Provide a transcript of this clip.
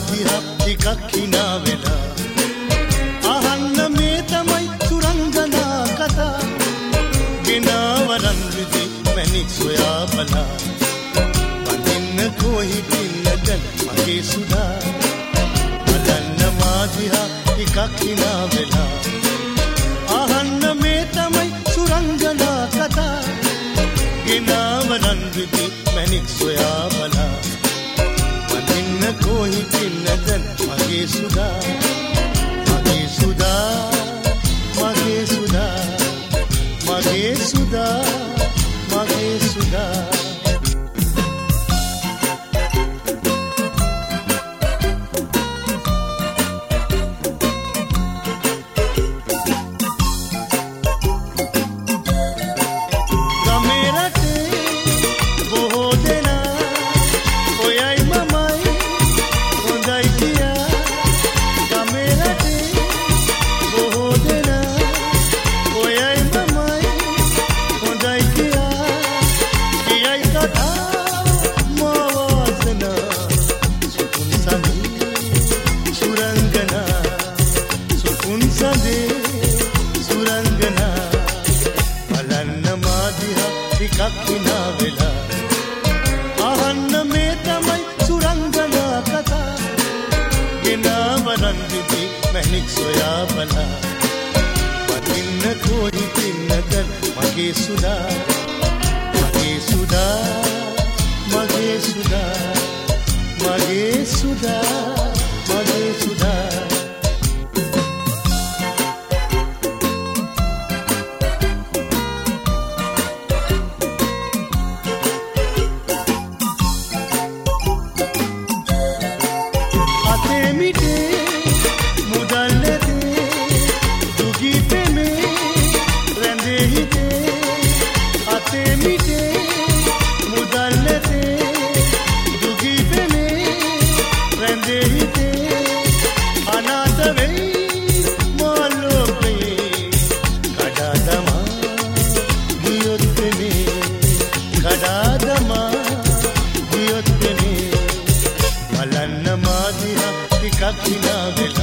දිහා ටිකක් hina වෙලා අහන්න මේ තමයි සුරංගනා කතා ගෙනාවරන් විදි මැණික් සොයා බලා වඳින්න කොහිටින්නද මගේ සුදා බලන්න මා දිහා ටිකක් hina වෙලා අහන්න මේ තමයි සුරංගනා කතා ගෙනාවරන් විදි මැණික් සොයා බලා වඳින්න කොහිටින්නද මගේ සුදා මගේ සුදා මගේ සුදා මගේ සුදා මගේ සුදා Hina